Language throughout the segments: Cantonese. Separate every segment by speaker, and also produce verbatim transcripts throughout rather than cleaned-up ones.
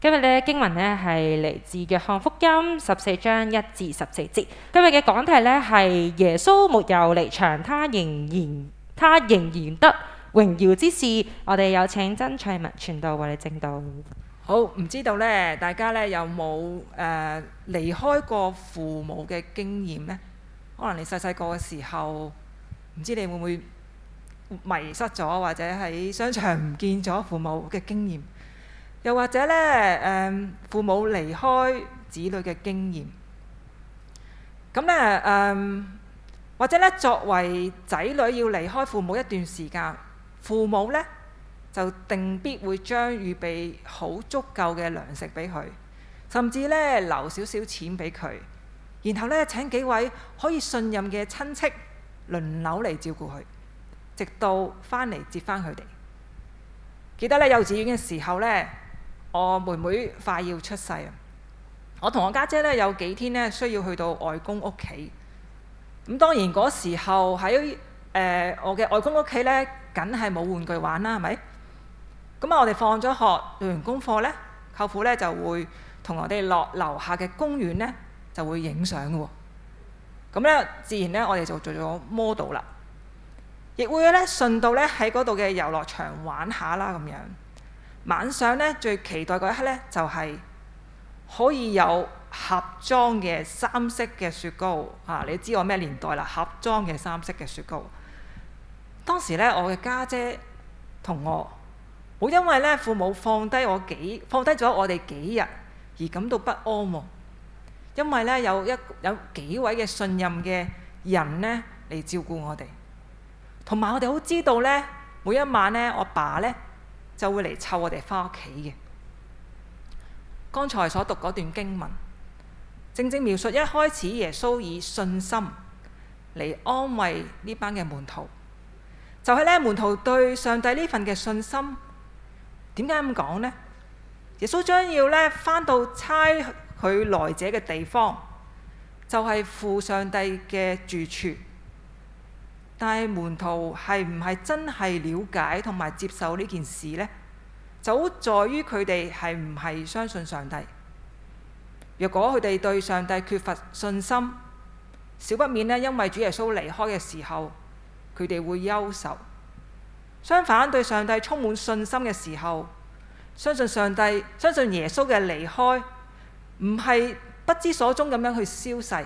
Speaker 1: 今日咧經文咧係嚟自約翰福音十四章一至十四節。今日嘅講題咧係耶穌沒有離場，他仍然他仍然得榮耀之事。我哋有請曾翠文傳道為你證道。
Speaker 2: 好，唔知道咧，大家咧有冇誒、呃、離開過父母嘅經驗呢？可能你細細個嘅時候，唔知你會唔會迷失咗，或者喺商場唔見咗父母嘅經驗，又或者咧誒、呃、父母離開子女嘅經驗。咁咧誒，或者咧作為仔女要離開父母一段時間，父母咧就定必會將預備好足夠嘅糧食俾佢，甚至咧留少少錢俾佢，然後咧請幾位可以信任嘅親戚輪流嚟照顧佢，直到翻嚟接翻佢哋。記得咧幼稚園嘅時候咧，我妹妹快要出世啊，我同我家姐咧有幾天咧需要去到外公屋企。咁當然嗰時候喺誒、呃、我嘅外公屋企咧，梗係冇玩具玩啦，係咪？咁啊，我哋放咗學做完功課咧，舅父咧就會同我哋落樓下嘅公園咧，就會影相嘅喎。咁咧，自然咧，我哋就做咗 model 啦，亦會咧順道咧喺嗰度嘅遊樂場玩下啦咁樣。晚上咧最期待嗰一刻咧，就係、是、可以有盒裝嘅三色嘅雪糕啊！你知我咩年代啦？盒裝嘅三色嘅雪糕。當時咧，我嘅家姐同我冇因為咧父母放低我幾放低咗我哋幾日而感到不安喎，因為咧有一有幾位嘅信任嘅人咧嚟照顧我哋，同埋我哋好知道咧每一晚咧我爸咧就會嚟湊我哋翻屋企嘅。剛才所讀嗰段經文，正正描述一開始耶穌以信心嚟安慰呢班嘅門徒，就係咧門徒對上帝呢份嘅信心。點解咁講呢？耶穌將要咧返到差佢來者嘅地方，就係父上帝嘅住處。但係門徒係唔係真係了解同埋接受呢件事呢？就好在於佢哋係唔係相信上帝。若果佢哋對上帝缺乏信心，少不免咧因為主耶穌離開嘅時候，佢哋會憂愁。相反，對上帝充滿信心嘅時候，相信上帝，相信耶穌嘅離開唔係不知所蹤咁樣去消逝。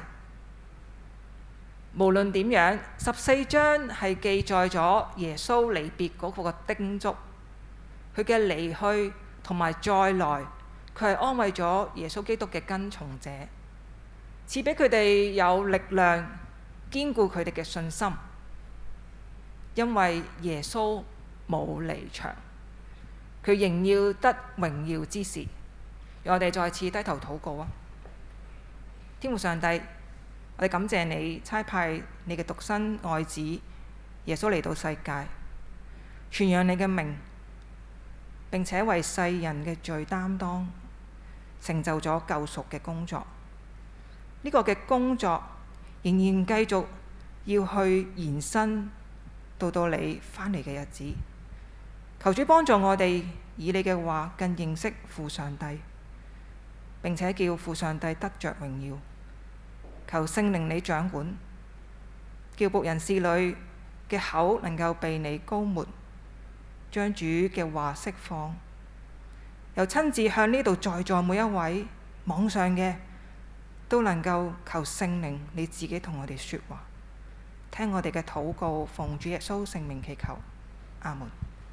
Speaker 2: 無論點樣，十四章係記載咗耶穌離別嗰個嘅叮囑，佢嘅離去同埋再來，佢係安慰咗耶穌基督嘅跟從者，賜俾佢哋有力量，堅固佢哋嘅信心。因為耶穌冇離場，佢仍要得榮耀之事。讓我哋再次低頭禱告啊！天父上帝，我哋感謝你差派你嘅獨生愛子耶穌嚟到世界，傳揚你嘅名，並且為世人嘅罪擔當，成就咗救贖嘅工作。呢、這個嘅工作仍然繼續要去延伸。到到你返嚟嘅日子，求主幫助我哋以你嘅話更認識父上帝，並且叫父上帝得着榮耀。求聖靈你掌管，叫僕人侍女嘅口能夠被你膏抹，將主嘅話釋放，又親自向呢度在座每一位網上嘅都能夠求聖靈你自己同我哋說話。聽我哋嘅禱告，奉主耶穌聖名祈求，阿門。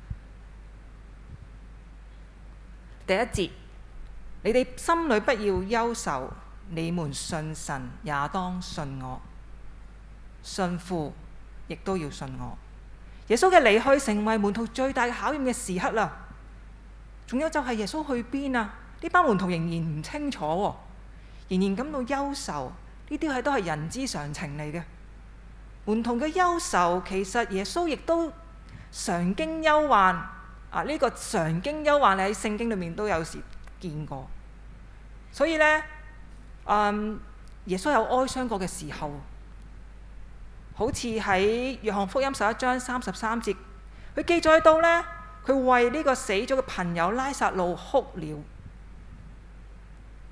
Speaker 2: 第一節，你哋心裏不要憂愁，你們信神也當信我，信父亦都要信我。耶穌嘅離去成為門徒最大嘅考驗嘅時刻啦。仲有就係耶穌去邊啊？呢班門徒仍然唔清楚喎，仍然感到憂愁。呢啲係都係人之常情嚟嘅。門徒嘅憂愁，其實耶穌亦都常經憂患啊！呢、這個常經憂患，你喺聖經裏面都有時見過。所以呢，嗯，耶穌有哀傷過嘅時候，好似喺約翰福音十一章三十三節，佢記載到呢，佢為呢個死咗嘅朋友拉撒路哭了。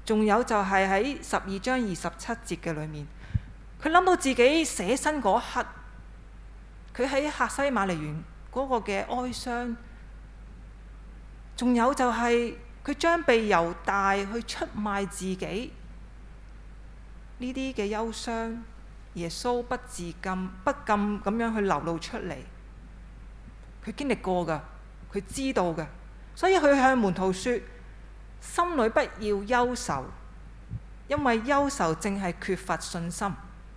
Speaker 2: 仲有就係喺十二章二十七節嘅裏面，佢諗到自己捨身嗰刻，佢喺客西馬尼園嗰個嘅哀傷，仲有就係佢將被猶大去出賣自己呢啲嘅憂傷，耶穌不自禁不禁咁樣去流露出嚟。佢經歷過㗎，佢知道㗎，所以佢向門徒說：心裏不要憂愁，因為憂愁正係缺乏信心。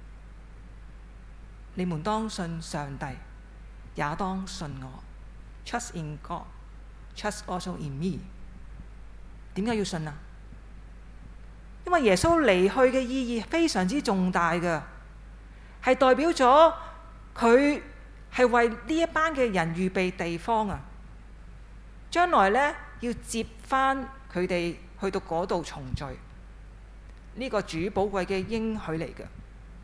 Speaker 2: 你們當信上帝，也當信我。Trust in God, trust also in me。點解要信啊？因為耶穌離去嘅意義非常之重大㗎，係代表咗佢係為呢一班嘅人預備地方啊！將來呢，要接返佢哋去到嗰度重聚，呢、這個主寶貴嘅應許嚟嘅。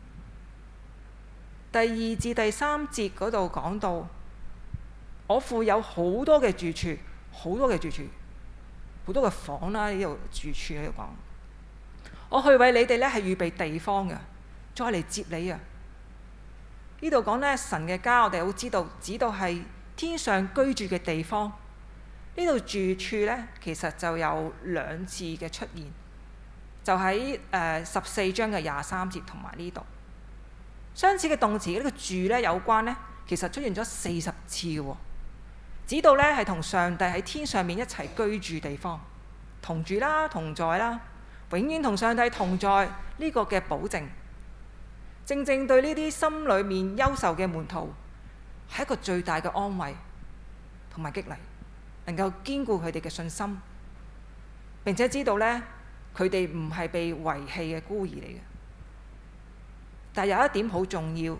Speaker 2: 第二至第三節嗰度講到，我父有好多嘅住處，好多嘅住處，好多嘅房啦，呢度住處喺度講。我去為你哋呢係預備地方嘅，再嚟接你啊！呢度講呢，神嘅家，我哋好知道，指到係天上居住嘅地方。呢度住處呢，其實就有兩次嘅出現，就喺誒十四章嘅廿三節同埋呢度。相似嘅動詞，呢、這個住呢有關呢，其實出現咗四十次嘅喎，指到呢係同上帝喺天上面一齊居住地方，同住啦，同在啦，永遠同上帝同在呢、這個嘅保證。正正對呢啲心裏面憂愁嘅門徒係一個最大嘅安慰同埋激勵，能夠堅固佢哋嘅信心，並且知道呢，佢哋唔係被遺棄嘅孤兒嚟嘅。但係有一點好重要，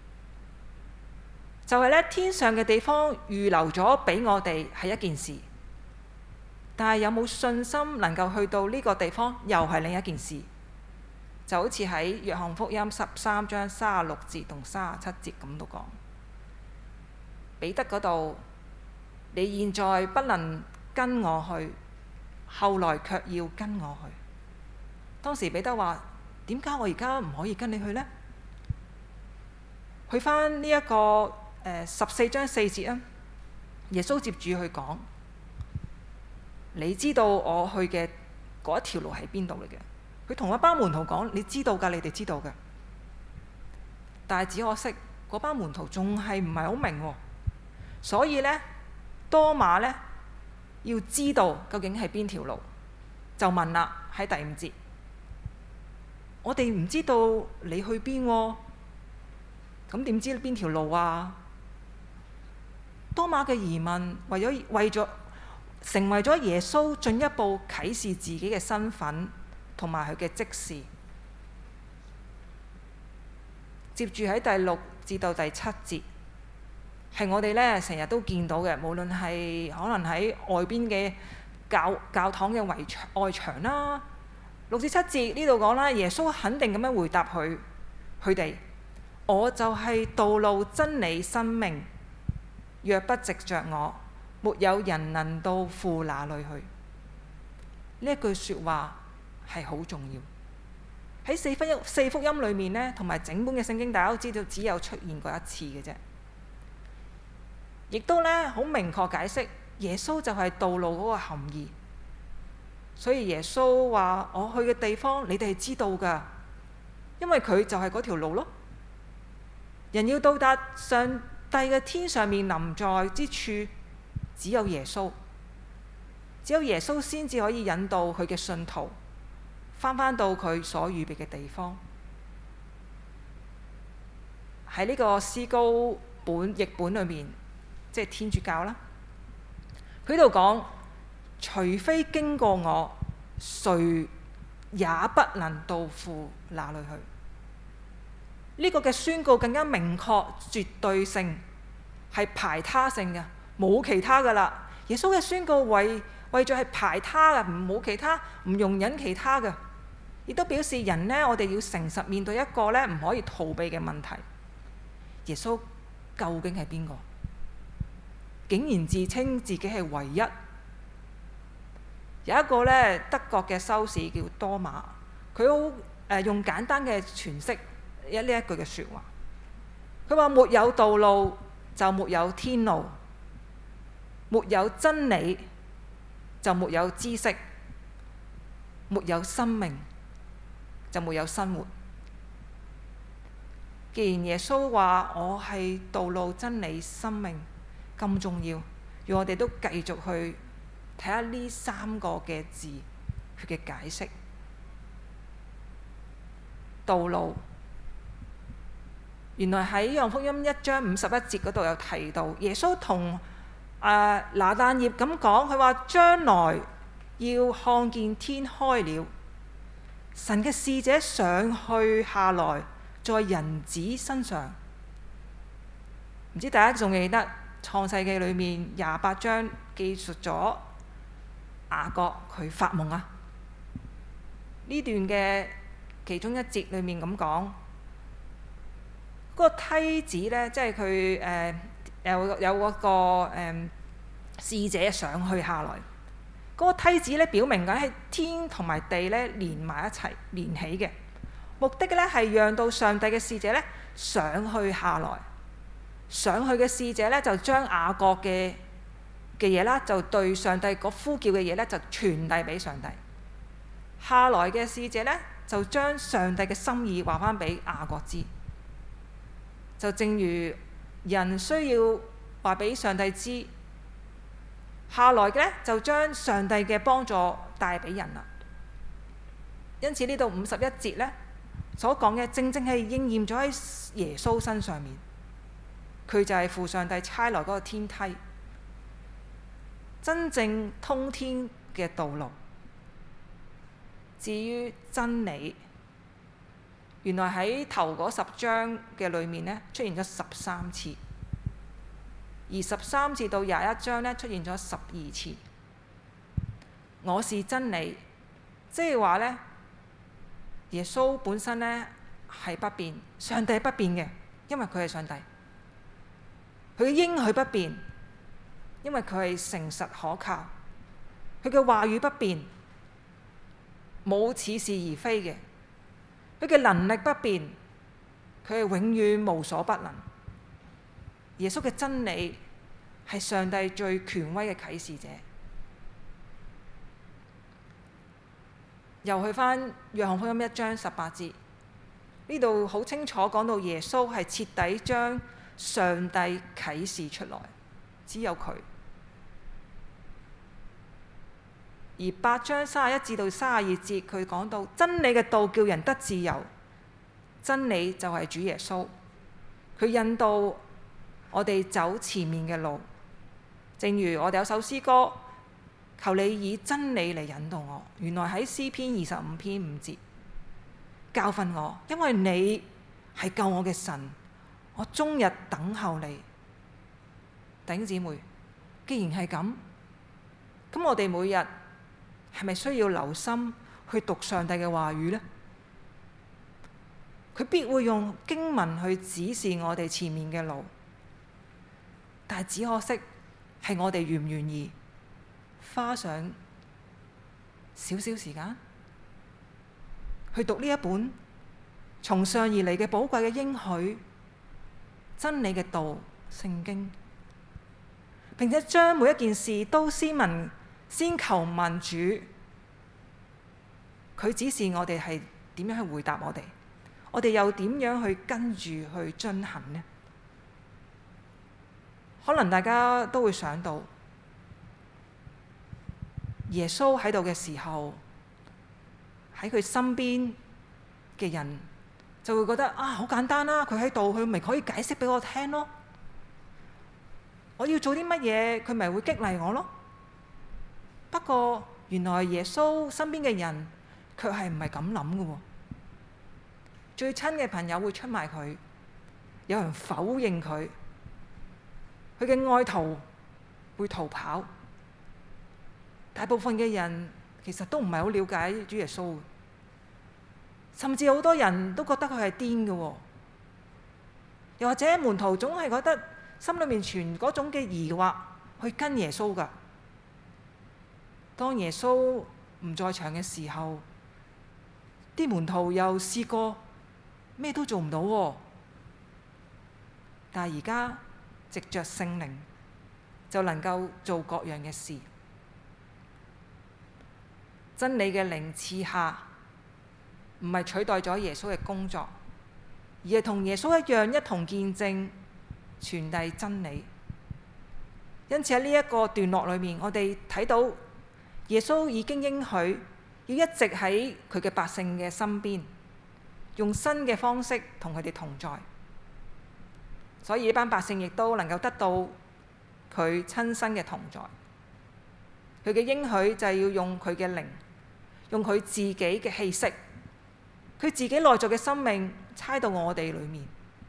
Speaker 2: 就係呢，天上嘅地方預留咗俾我哋係一件事，但係有冇信心能夠去到呢個地方又係另一件事。就好似喺約翰福音十三章三十六節同三十七節咁度講，彼得嗰度，你現在不能跟我去，後來卻要跟我去。當時彼得話：點解我而家唔可以跟你去呢？去返呢一個誒十四章四節啊，耶穌接住去講：你知道我去嘅嗰一條路喺邊度嚟嘅？佢同一班門徒講：你知道㗎，你哋知道㗎。但係只可惜嗰班門徒仲係唔係好明喎，所以呢，多馬呢要知道究竟係邊條路，就問啦，喺第五節：我哋唔知道你去邊喎，咁點知邊條路啊？多馬嘅疑問為咗為咗成為咗耶穌進一步啟示自己嘅身份同埋佢嘅職事。接住喺第六至到第七節，係我哋呢成日都見到嘅，無論係可能喺外邊嘅教教堂嘅圍牆外牆啦。六至七節呢度講啦，耶穌肯定咁樣回答佢佢哋：我就係道路、真理、生命，若不藉着我，沒有人能到父那裏去。呢一句説話係好重要，喺四福音四福音裏面呢，同埋整本嘅聖經，大家都知道只有出現過一次嘅啫。亦都呢好明確解釋耶穌就係道路嗰個含義。所以耶穌話：我去嘅地方，你哋係知道㗎，因為佢就係嗰條路咯。人要到達上帝嘅天上面臨在之處，只有耶穌，只有耶穌先至可以引導佢嘅信徒返返到佢所預備嘅地方。喺呢個思高本譯本裏面，即係天主教啦，佢度講：除非經過我，誰也不能到父那裏去。呢、這個嘅宣告更加明確、絕對性，係排他性嘅，冇其他噶啦。耶穌嘅宣告為為咗係排他嘅，唔冇其他，唔容忍其他嘅，亦都表示人呢，我哋要誠實面對一個呢唔可以逃避嘅問題。耶穌究竟係邊個？竟然自稱自己係唯一。 有一個咧德國嘅修士叫多馬，佢好誒用簡單嘅詮釋一呢一句嘅説話。佢話：沒有道路就沒有天路，沒有真理就沒有知識，沒有生命就沒有生活。既然耶穌話我係道路、真理、生命咁重要，讓我哋都繼續去睇下呢三個嘅字佢嘅解釋。道路，原來喺約翰福音一章五十一節嗰度有提到，耶穌同誒拿但業咁講，佢話將來要看見天開了，神嘅使者上去下來，在人子身上。唔知大家仲記得創世記裏面廿八章記述咗雅各佢發夢啊？呢段嘅其中一節裏面咁講，嗰、那個梯子呢，即係佢誒有有嗰、那個誒使、呃、者上去下來。嗰、那個梯子呢，表明緊係天同埋地呢連埋一齊連起嘅，目的呢係讓到上帝嘅使者呢上去下來。上去嘅使者呢，就將雅各嘅嘅嘢啦，就對上帝嗰呼叫嘅嘢呢，就傳遞俾上帝。下來嘅使者呢，就將上帝嘅心意話翻俾雅各知。就正如人需要話俾上帝知，下來嘅呢，就將上帝嘅幫助帶俾人啦。因此呢度五十一節呢所講嘅，正正係應驗咗喺耶穌身上面。佢就係父上帝差來嗰個天梯，真正通天嘅道路。至於真理，原來喺頭嗰十章嘅裏面呢出現咗十三次，而十三次到廿一章呢出現咗十二次。我是真理，即係話呢，耶穌本身呢係不變，上帝係不變嘅，因為佢係上帝。佢嘅應許不變，因為佢係誠實可靠。佢嘅話語不變，冇似是而非嘅。佢嘅能力不變，佢係永遠無所不能。耶穌嘅真理係上帝最權威嘅啟示者。又去返約翰福音一章十八節，呢度好清楚講到耶穌係徹底將上帝啟示出來，只有佢。而八章三十一至到三十二節，佢講到真理嘅道叫人得自由，真理就係主耶穌，佢引導我哋走前面嘅路。正如我哋有首詩歌，求你以真理嚟引導我。原來喺詩篇二十五篇五節，教訓我，因為你係救我嘅神。我終日等候你。弟兄姊妹，既然係咁，咁我哋每日係咪需要留心去讀上帝嘅話語呢？佢必會用經文去指示我哋前面嘅路，但係只可惜係我哋願唔願意花上少少時間去讀呢一本從上而嚟嘅寶貴嘅應許真理嘅道聖經，並且將每一件事都先問先求問主，佢指示我哋係點樣去回答我哋，我哋又點樣去跟住去進行呢？可能大家都會想到耶穌喺度嘅時候，喺佢身邊嘅人就會覺得啊，好簡單啦，佢喺度，佢咪可以解釋俾我聽咯。我要做啲乜嘢，佢咪會激勵我咯。不過原來耶穌身邊嘅人卻係唔係咁諗嘅喎。最親嘅朋友會出賣佢，有人否認佢，佢嘅愛徒會逃跑。大部分嘅人其實都唔係好了解主耶穌，甚至好多人都覺得佢係癲嘅喎。又或者門徒總係覺得心裏面存嗰種嘅疑惑去跟耶穌㗎。 當耶穌唔在場嘅時候，啲門徒又試過咩都做唔到喎。但係而家藉着聖靈就能夠做各樣嘅事。真理嘅靈賜下，唔係取代咗耶穌嘅工作，而係同耶穌一樣一同見證傳遞真理。因此喺呢一個段落裏面，我哋睇到耶穌已經應許要一直喺佢嘅百姓嘅身邊，用新嘅方式同佢哋同在。所以呢班百姓亦都能夠得到佢親身嘅同在。佢嘅應許就係要用佢嘅靈，用佢自己嘅氣息，佢自己內在嘅生命差到我哋裏面。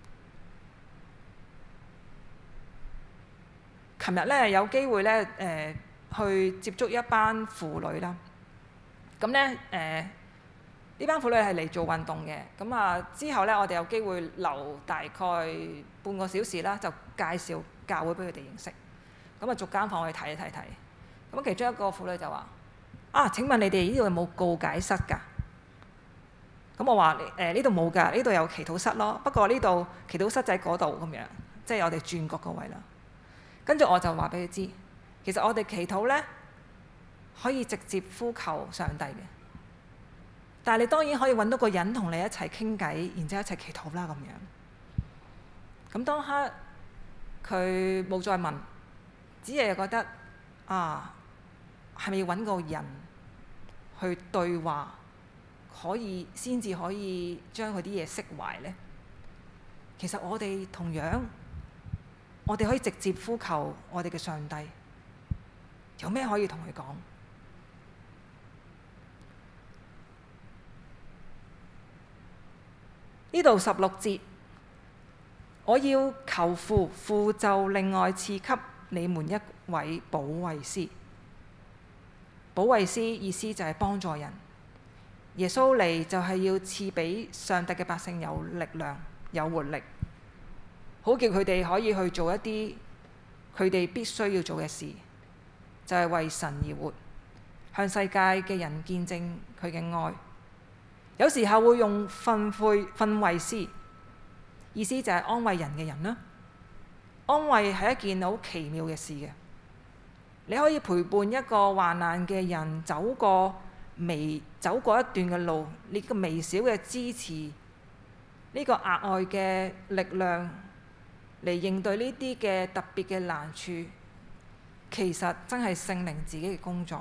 Speaker 2: 琴日咧有機會咧誒、呃、去接觸一班婦女啦，咁咧誒呢班婦女係嚟做運動嘅，咁啊之後咧我哋有機會留大概半個小時啦，就介紹教會俾佢哋認識，咁啊逐間房去睇一睇睇，咁其中一個婦女就話：啊請問你哋呢度有冇告解室㗎？咁我話誒呢度冇㗎，呢度有祈禱室咯，不過呢度祈禱室就喺嗰度咁樣，即係我哋轉角個位啦。跟住我就話俾佢知，其實我哋祈禱呢可以直接呼求上帝嘅，但係你當然可以揾到個人同你一齊傾偈，然之後一齊祈禱啦咁樣。咁當刻佢冇再問，只係覺得啊，係咪要揾個人去對話，可以先至可以將佢啲嘢釋懷呢？其實我哋同樣。我哋可以直接呼求我哋嘅上帝，有咩可以同佢講？呢度十六節，我要求父，父就另外賜給你們一位保惠師。保惠師意思就係幫助人。耶穌嚟就係要賜俾上帝嘅百姓有力量、有活力。好叫佢哋可以去做一啲佢哋必須要做嘅事，就係為神而活，向世界嘅人見證佢嘅愛。有時候會用訓誨訓慰師，意思就係安慰人嘅人啦。安慰係一件好奇妙嘅事嘅，你可以陪伴一個患難嘅人走過微走過一段嘅路，呢個微小嘅支持，呢個額外嘅力量。嚟應對呢啲嘅特別嘅難處，其實真係聖靈自己嘅工作。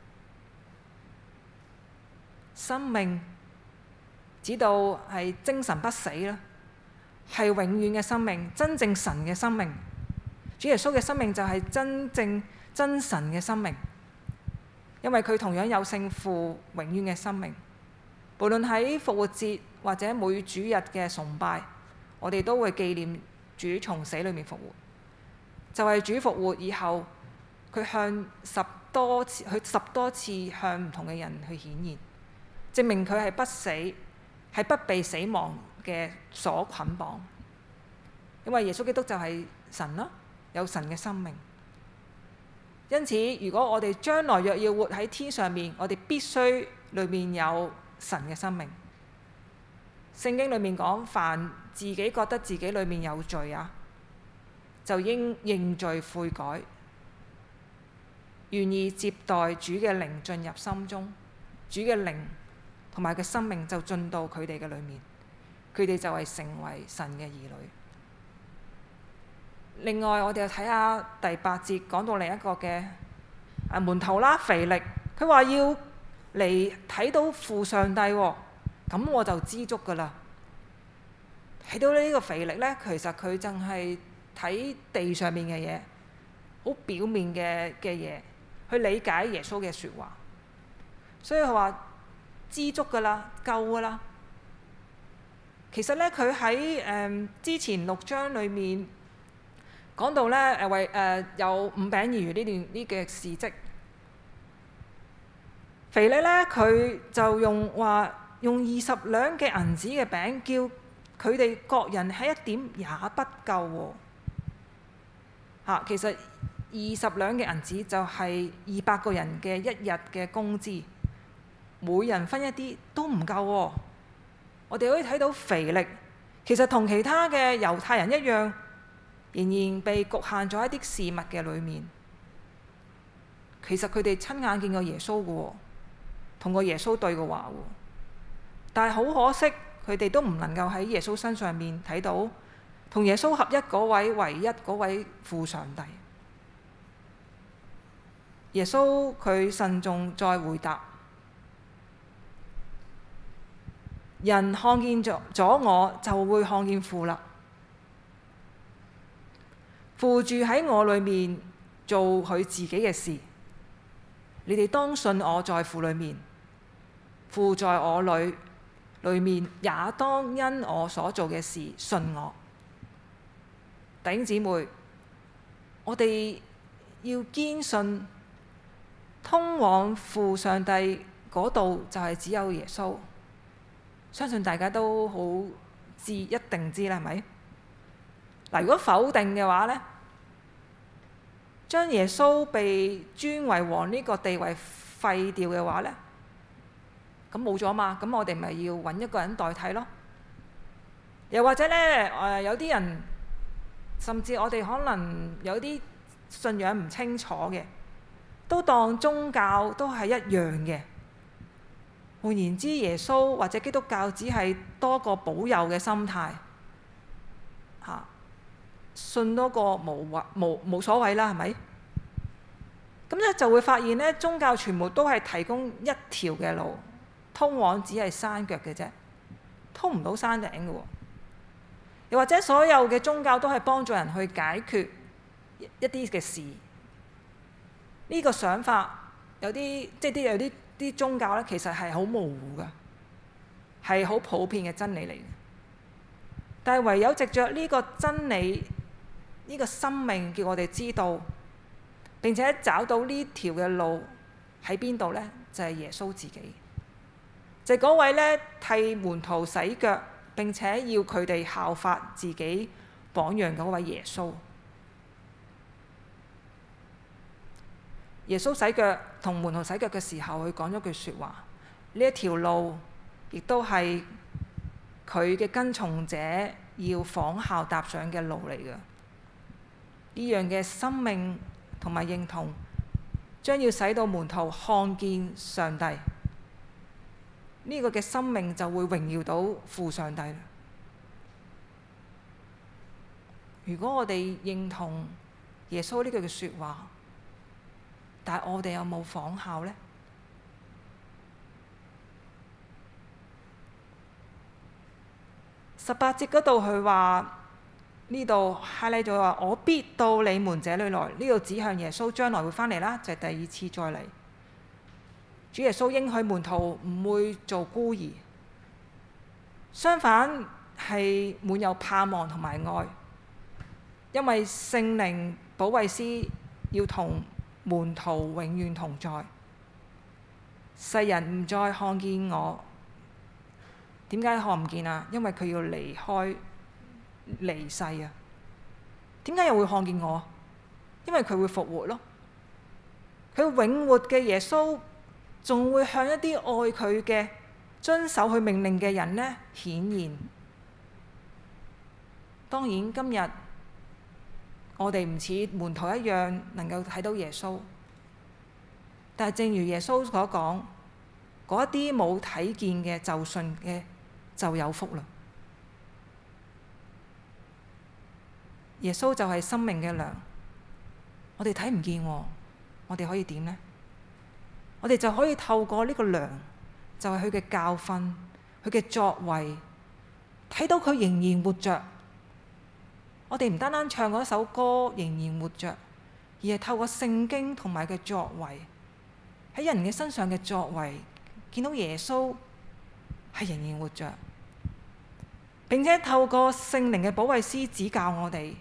Speaker 2: 生命指到係精神不死啦，係永遠嘅生命，真正神嘅生命。主耶穌嘅生命就係真正真神嘅生命，因為佢同樣有聖父永遠嘅生命。無論喺復活節或者每主日嘅崇拜，我哋都會紀念主從死裏面復活，就係主復活以後，佢向十多次，佢十多次向唔同嘅人去顯現，證明佢係不死，係不被死亡嘅所捆綁。因為耶穌基督就係神啦，有神嘅生命。因此，如果我哋將來若要活喺天上面，我哋必須裏面有神嘅生命。聖經裏面講，凡自己覺得自己裏面有罪啊，就應認罪悔改，願意接待主嘅靈進入心中，主嘅靈同埋佢生命就進到佢哋嘅裏面，佢哋就係成為神嘅兒女。另外，我哋又睇下第八節講到另一個嘅啊門徒啦，腓力，佢話要嚟睇到父上帝喎。咁我就知足㗎啦。睇到呢個腓力呢，其實佢淨係睇地上面嘅嘢，好表面嘅嘅嘢，去理解耶穌嘅説話。所以佢話知足㗎啦，夠㗎啦。其實呢，佢喺誒之前六章裏面講到呢，誒為誒有五餅二魚呢段呢嘅事蹟。腓力呢，佢就用話。用二十兩嘅銀子嘅餅，叫佢哋各人係一點也不夠喎、啊。其實二十兩嘅銀子就係二百個人嘅一日嘅工資，每人分一啲都唔夠喎。我哋可以睇到腓力其實同其他嘅猶太人一樣，仍然被局限咗一啲事物嘅裏面。其實佢哋親眼見過耶穌嘅喎，同過耶穌對嘅話喎，但係好可惜，佢哋都唔能夠喺耶穌身上面睇到同耶穌合一嗰位唯一嗰位父上帝。耶穌佢慎重再回答：人看見咗我，就會看見父啦。父住喺我裏面，做佢自己嘅事。你哋當信我在父裏面，父在我裏裏面，也當因我所做嘅事信我。弟兄姊妹，我哋要堅信通往父上帝嗰度就係只有耶穌。相信大家都好知，一定知啦，係咪？嗱，如果否定嘅話呢，將耶穌被尊為王呢個地位廢掉嘅話呢，咁冇咗嘛？咁我哋咪要揾一個人代替咯。又或者呢，誒有啲人，甚至我哋可能有啲信仰唔清楚嘅，都當宗教都係一樣嘅。換言之，耶穌或者基督教只係多個保佑嘅心態，嚇，信多個無或無冇所謂啦，係咪？咁咧就會發現咧，宗教全部都係提供一條嘅路，通往只係山腳嘅啫，通唔到山頂嘅喎。又或者所有嘅宗教都係幫助人去解決一啲嘅事。呢個想法有啲即係啲有啲啲宗教咧，其實係好模糊㗎，係好普遍嘅真理嚟嘅。但係唯有藉着呢個真理，呢個生命叫我哋知道，並且找到呢條嘅路喺邊度呢？就係耶穌自己，就係嗰位呢替門徒洗腳，並且要佢哋效法自己榜樣嗰位耶穌。耶穌洗腳同門徒洗腳嘅時候，佢講咗句説話：呢一條路亦都係佢嘅跟從者要仿效踏上嘅路嚟嘅。呢樣嘅生命同埋認同，將要使到門徒看見上帝。呢個嘅生命就會榮耀到父上帝。如果我哋認同耶穌呢句嘅説話，但係我哋有冇仿效呢？十八節嗰度佢話，呢度 highlight 咗話：我必到你們這裏來。呢度指向耶穌將來會返嚟啦，就係第二次再嚟。主耶穌應許門徒唔會做孤兒，相反係滿有盼望同埋愛，因為聖靈保惠師要同門徒永遠同在。世人唔再看見我，點解看唔見啊？因為佢要離開離世啊。點解又會看見我？因為佢會復活咯。佢永活嘅耶穌仲會向一啲愛佢嘅、遵守佢命令嘅人呢顯現。當然今日我哋唔似門徒一樣能夠睇到耶穌，但係正如耶穌所講，嗰一啲冇睇見嘅就信嘅就有福啦。耶穌就係生命嘅糧，我哋睇唔見喎，我哋可以點呢？我哋就可以透過呢個糧，就係佢嘅教訓、佢嘅作為，睇到佢仍然活着。我哋唔單單唱嗰首歌仍然活着，而係透過聖經同埋嘅作為，喺人嘅身上嘅作為，見到耶穌係仍然活着。並且透過聖靈嘅保惠師指教我哋，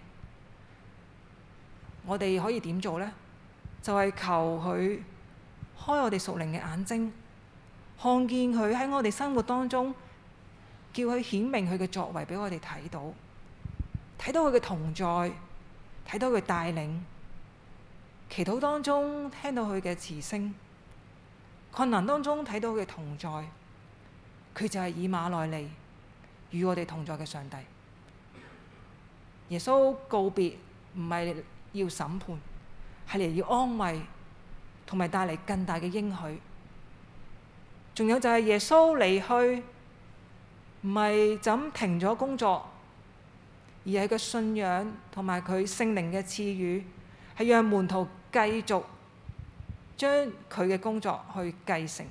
Speaker 2: 我哋可以點做呢？就係求佢開我哋屬靈嘅眼睛，看見佢喺我哋生活當中，叫佢顯明佢嘅作為俾我哋睇到，睇到佢嘅同在，睇到佢帶領， 祈禱當中聽到佢嘅慈聲，困難當中睇到佢嘅同在，佢就係以馬內利，與我哋同在嘅上帝。耶穌告別唔係要審判，係嚟要安慰，同埋帶嚟更大嘅應許。仲有就係耶穌離去，唔係就咁停咗工作，而係個信仰同埋佢聖靈嘅賜予，係讓門徒繼續將佢嘅工作去繼承。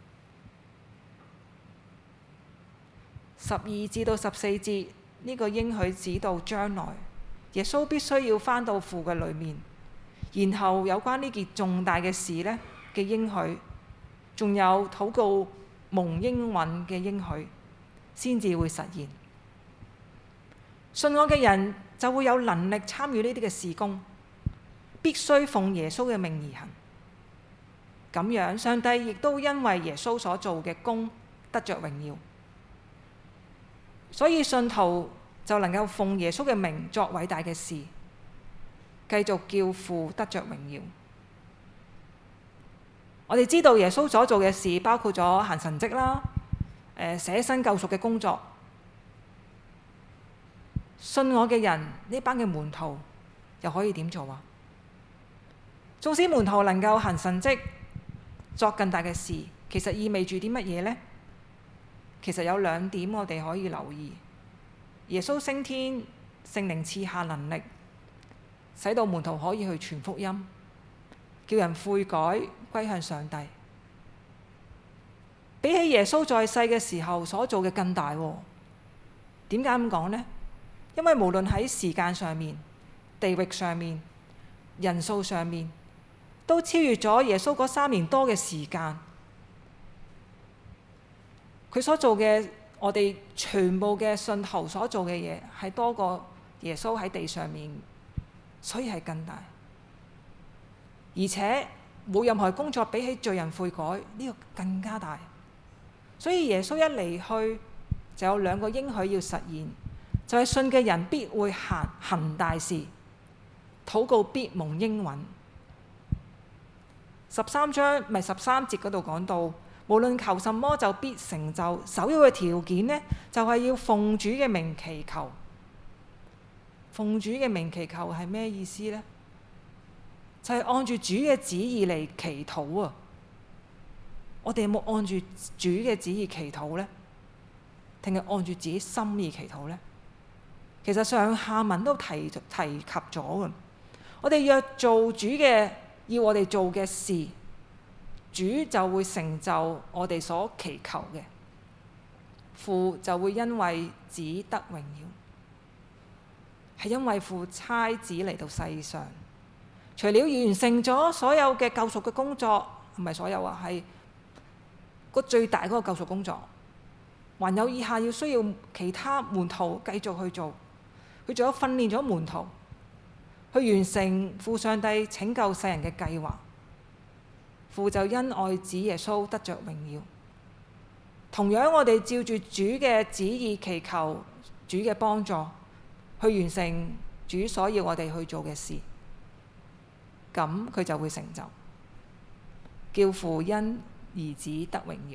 Speaker 2: 十二至到十四節呢個應許指到將來，耶穌必須要返到父嘅裏面，然後有關呢件重大嘅事呢嘅應許，仲有禱告蒙應允嘅應許，先至會實現。信我嘅人就會有能力參與呢啲嘅事工，必須奉耶穌嘅名而行。咁樣，上帝亦都因為耶穌所做嘅工得着榮耀。所以信徒就能夠奉耶穌嘅名作偉大嘅事，繼續叫父得着榮耀。我哋知道耶穌所做嘅事包括咗行神蹟啦，誒捨身救贖嘅工作。信我嘅人呢班嘅門徒又可以點做啊？縱使門徒能夠行神蹟，作更大嘅事，其實意味住啲乜嘢呢？其實有兩點我哋可以留意。耶穌升天，聖靈賜下能力，使到門徒可以去傳福音，叫人悔改歸向上帝。比起耶穌在世嘅時候所做嘅更大喎。點解咁講呢？因為無論喺時間上面、地域上面、人數上面，都超越咗耶穌嗰三年多嘅時間。佢所做嘅，我哋全部嘅信徒所做嘅嘢，係多過耶穌喺地上面，所以係更大。而且冇任何工作比起罪人悔改呢個更加大。所以耶穌一離去，就有兩個應許要實現，就係信嘅人必會行行大事，禱告必蒙應允。十三章唔係十三節嗰度講到，無論求什麼就必成就。首要嘅條件呢，就係要奉主嘅名祈求。奉主嘅名祈求係咩意思呢？就係按住主嘅旨意嚟祈禱啊！我哋有冇按住主嘅旨意祈禱呢？定係按住自己心意祈禱呢？其實上下文都提提及咗嘅。我哋若做主嘅要我哋做嘅事，主就會成就我哋所祈求嘅，父就會因為子得榮耀，係因為父差子嚟到世上，除了完成咗所有嘅救贖嘅工作，唔係所有啊，係個最大嗰個救贖工作，還有以下要需要其他門徒繼續去做。佢仲有訓練咗門徒去完成父上帝拯救世人嘅計劃。父就因愛子耶穌得着榮耀。同樣，我哋照住主嘅旨意祈求主嘅幫助，去完成主所要我哋去做嘅事，咁佢就會成就，叫父因兒子得榮耀。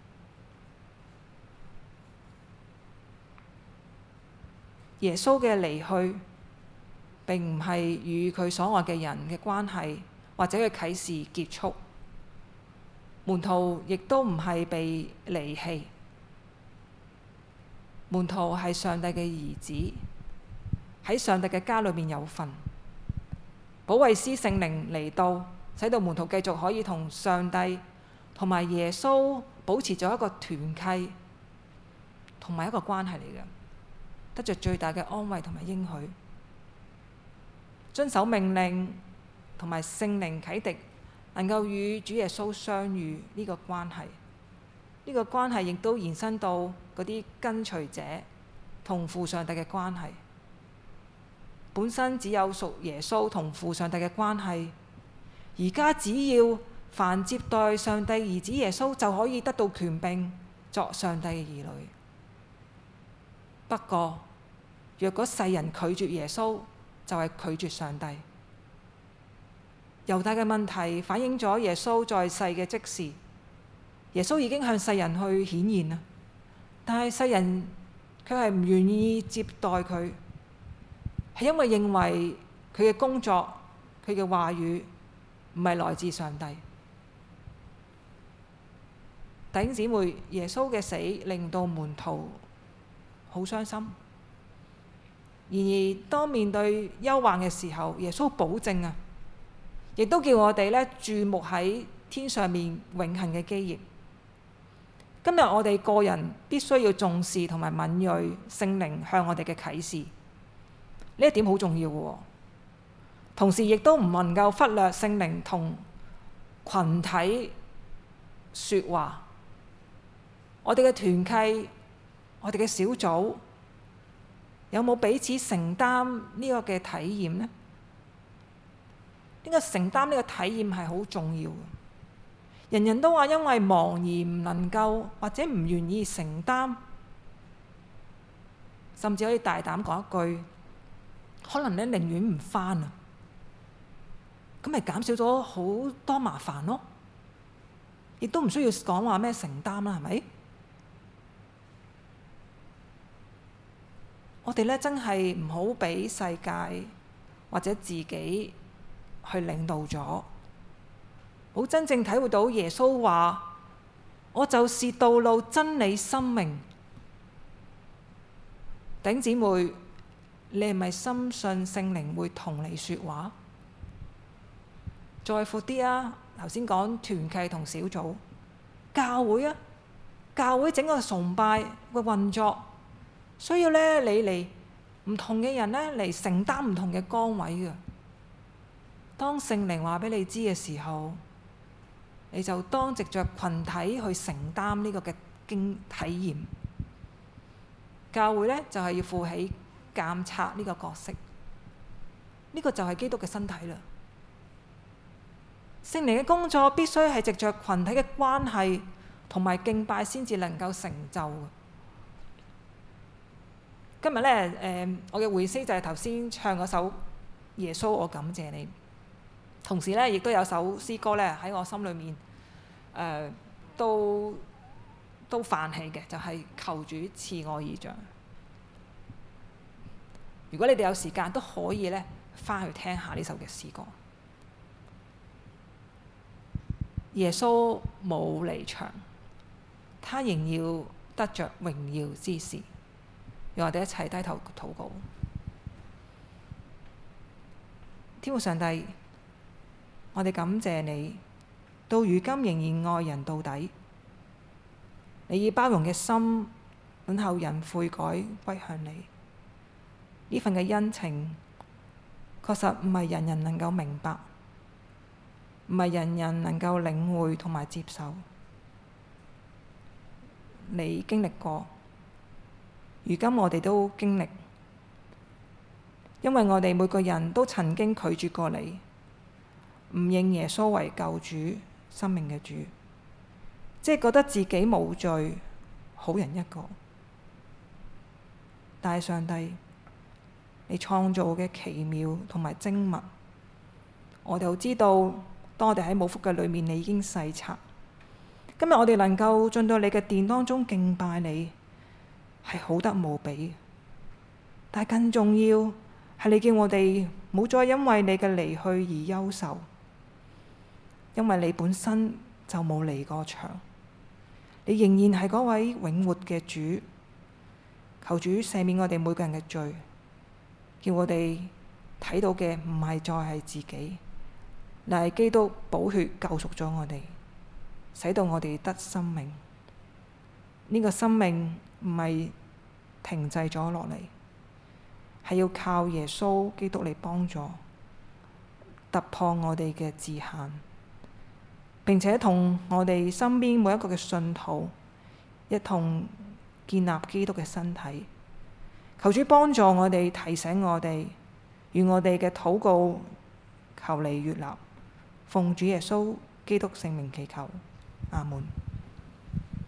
Speaker 2: 耶穌嘅離去並唔係與佢所愛嘅人嘅關係或者佢啟示結束，門徒亦都唔係被離棄。門徒係上帝嘅兒子，喺上帝嘅家裏面有份。保惠師聖靈嚟到，使到門徒繼續可以同上帝同埋耶穌保持咗一個團契同埋一個關係嚟嘅，得着最大嘅安慰同埋應許。遵守命令同埋聖靈啟迪，能夠與主耶穌相遇呢個關係，呢個關係亦都延伸到嗰啲跟隨者同父上帝嘅關係。本身只有屬耶穌同父上帝嘅關係，而家只要凡接待上帝兒子耶穌，就可以得到權柄作上帝嘅兒女。不過，若果世人拒絕耶穌，就係拒絕上帝。 猶大嘅問題反映咗耶穌在世嘅即時。耶穌已經向世人去顯現啦，但係世人卻係唔願意接待佢，係因為認為佢嘅工作、佢嘅話語唔係來自上帝。弟兄姊妹，耶穌嘅死令到門徒好傷心。然而當面對憂患嘅時候，耶穌保證啊，亦都叫我哋咧注目喺天上面永恆嘅基業。今日我哋個人必須要重視同埋敏銳聖靈向我哋嘅啟示，呢一點好重要嘅。同時亦都唔能夠忽略聖靈同群體說話。我哋嘅團契，我哋嘅小組，有冇彼此承擔呢個嘅體驗呢？呢個承擔呢個體驗係好重要嘅。人人都話因為忙而唔能夠或者唔願意承擔，甚至可以大膽講一句，可能咧寧願唔返啊，咁咪減少咗好多麻煩咯，亦都唔需要講話咩承擔啦，係咪？我哋咧真係唔好俾世界或者自己去領導咗。好真正體會到耶穌話：我就是道路、真理、生命。弟兄姊妹，你係咪深信聖靈會同你說話？再闊啲啊！頭先講團契同小組、教會啊，教會整個崇拜嘅運作，需要咧你嚟唔同嘅人咧嚟承擔唔同嘅崗位嘅。當聖靈話俾你知嘅時候，你就當藉着群體去承擔呢個嘅經體驗。教會呢，就係要負起監察呢個角色，呢個就係基督嘅身體啦。聖靈嘅工作必須係藉着群體嘅關係同埋敬拜先至能夠成就。今日呢，誒，我嘅回思就係頭先唱嗰首《耶穌我感謝你》。同時咧，亦都有首詩歌咧喺我心裏面，誒、呃、都都泛起嘅，就係、是、求主賜我異象。如果你哋有時間，都可以咧翻去聽下呢首嘅詩歌。耶穌冇離場，他仍要得着榮耀之時。讓我哋一齊低頭禱告。天父上帝，我哋感謝你，到如今仍然愛人到底。你以包容嘅心等候人悔改歸向你，呢份嘅恩情確實唔係人人能夠明白，唔係人人能夠領會同埋接受。你經歷過，如今我哋都經歷，因為我哋每個人都曾經拒絕過你，唔認耶穌為救主、生命嘅主，即係覺得自己冇罪，好人一個。但係上帝，你創造嘅奇妙同埋精密，我哋都知道，當我哋喺母腹嘅裏面，你已經細察。今日我哋能夠進到你嘅殿當中敬拜你，係好得無比。但係更重要係你叫我哋冇再因為你嘅離去而憂愁，因為你本身就冇離過場，你仍然係嗰位永活嘅主。求主赦免我哋每個人嘅罪，叫我哋睇到嘅唔係再係自己，乃係基督寶血救贖咗我哋，使到我哋得生命。呢個生命唔係停滯咗落嚟，係要靠耶穌基督嚟幫助突破我哋嘅自限，並且同我哋身邊每一個嘅信徒一同建立基督嘅身體。求主幫助我哋，提醒我哋，願我哋嘅禱告求你悅納，奉主耶穌基督聖名祈求，阿門。